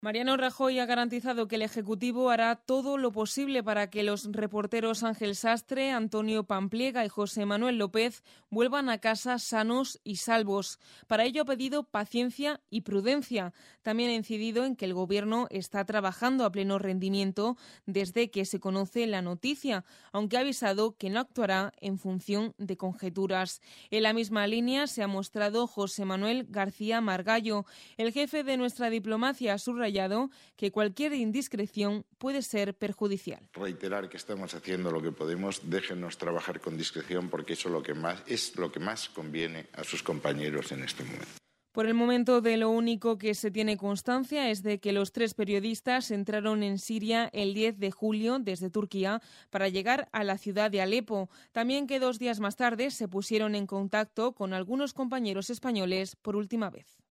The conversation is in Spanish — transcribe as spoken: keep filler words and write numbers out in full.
Mariano Rajoy ha garantizado que el Ejecutivo hará todo lo posible para que los reporteros Ángel Sastre, Antonio Pampliega y José Manuel López vuelvan a casa sanos y salvos. Para ello ha pedido paciencia y prudencia. También ha incidido en que el Gobierno está trabajando a pleno rendimiento desde que se conoce la noticia, aunque ha avisado que no actuará en función de conjeturas. En la misma línea se ha mostrado José Manuel García Margallo. El jefe de nuestra diplomacia ha subrayado que cualquier indiscreción puede ser perjudicial. Reiterar que estamos haciendo lo que podemos, déjenos trabajar con discreción porque eso es lo que más, es lo que más conviene a sus compañeros en este momento. Por el momento, de lo único que se tiene constancia es de que los tres periodistas entraron en Siria el diez de julio desde Turquía para llegar a la ciudad de Alepo. También que dos días más tarde se pusieron en contacto con algunos compañeros españoles por última vez.